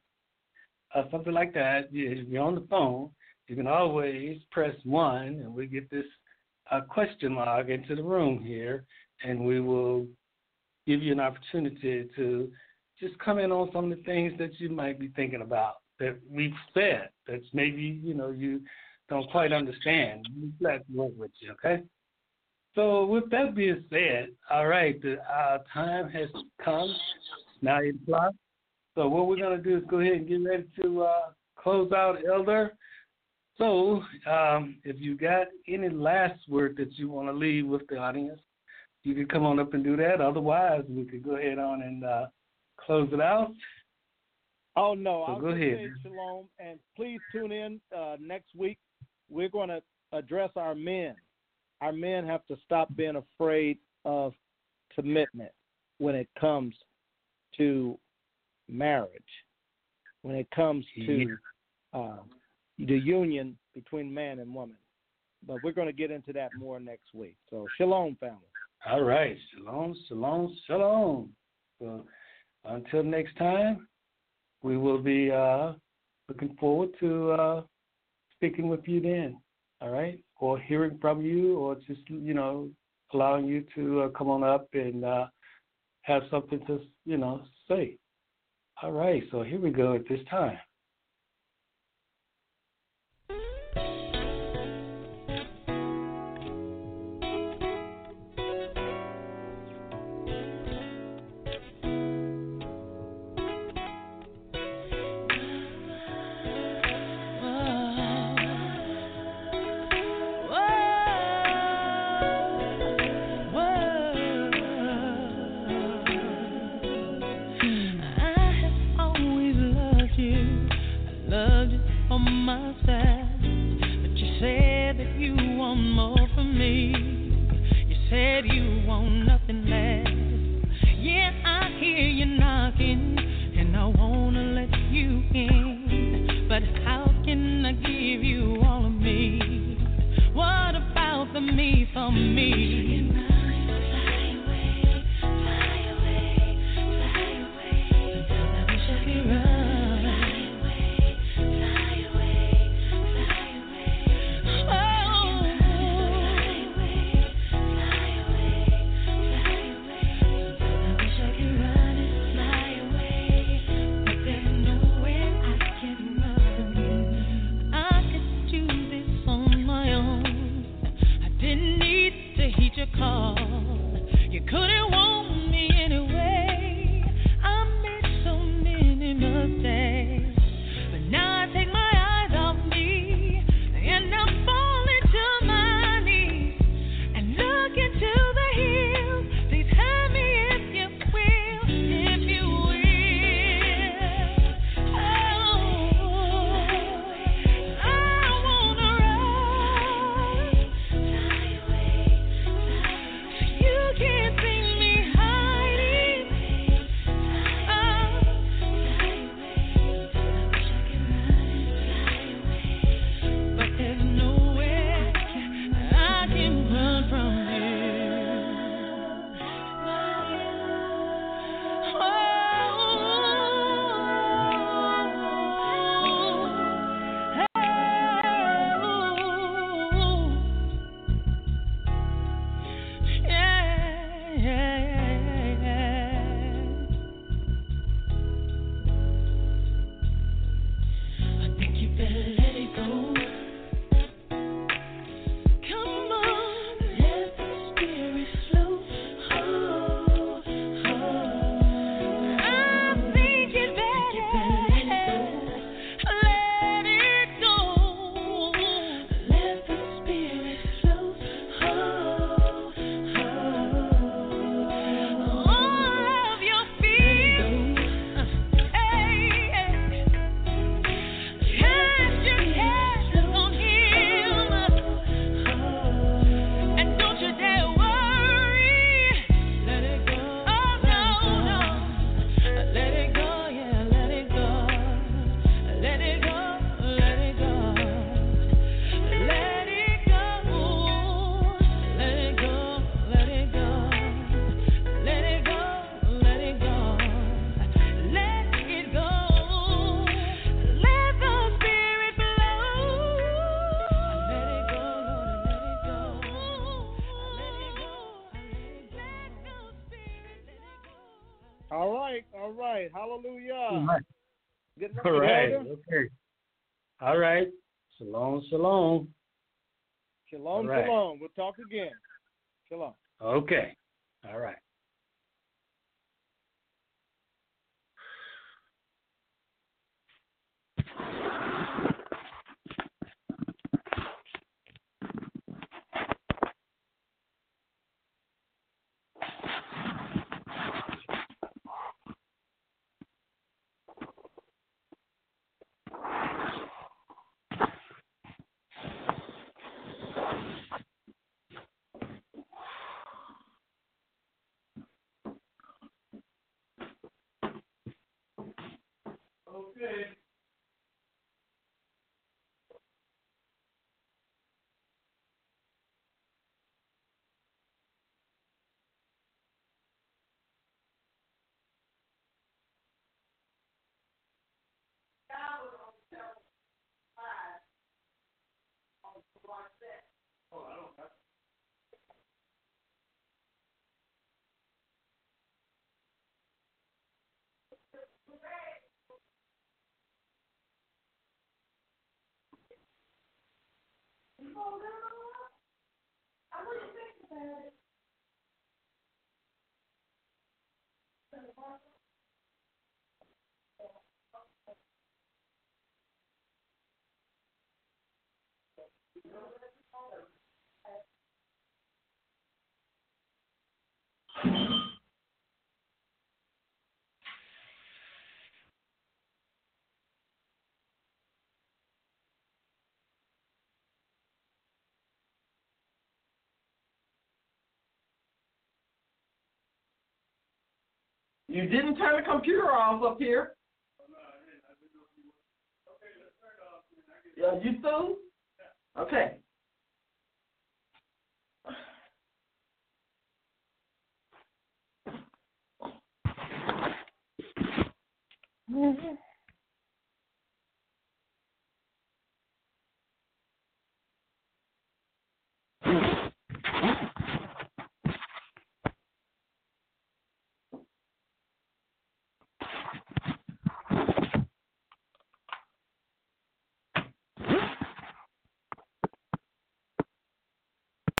or something like that, if you're on the phone, you can always press one, and we get this uh, question log into the room here, and we will give you an opportunity to just comment on some of the things that you might be thinking about that we've said. That's maybe, you know, you don't quite understand. I'm glad to work with you, okay? So with that being said, all right, the uh, time has come. Now eight o'clock. So what we're going to do is go ahead and get ready to uh, close out, Elder. So um, if you got any last word that you want to leave with the audience, you can come on up and do that. Otherwise, we could go ahead on and uh, close it out. Oh, no. So I'll go just ahead. say shalom, and please tune in uh, next week. We're going to address our men. Our men have to stop being afraid of commitment when it comes to marriage, when it comes to uh, the union between man and woman. But we're going to get into that more next week. So shalom, family. All right. Shalom, shalom, shalom. So until next time, we will be uh, looking forward to uh, speaking with you then, all right? Or hearing from you, or just, you know, allowing you to uh, come on up and uh, have something to, you know, say. All right, so here we go at this time. All right, all right. Hallelujah. All right. Good night, All right. Elder. Okay. All right. Shalom, shalom. Shalom, right. shalom. We'll talk again. Shalom. Okay. All right. Okay. You didn't turn the computer off up here. Yeah, you through? Okay. Mm-hmm.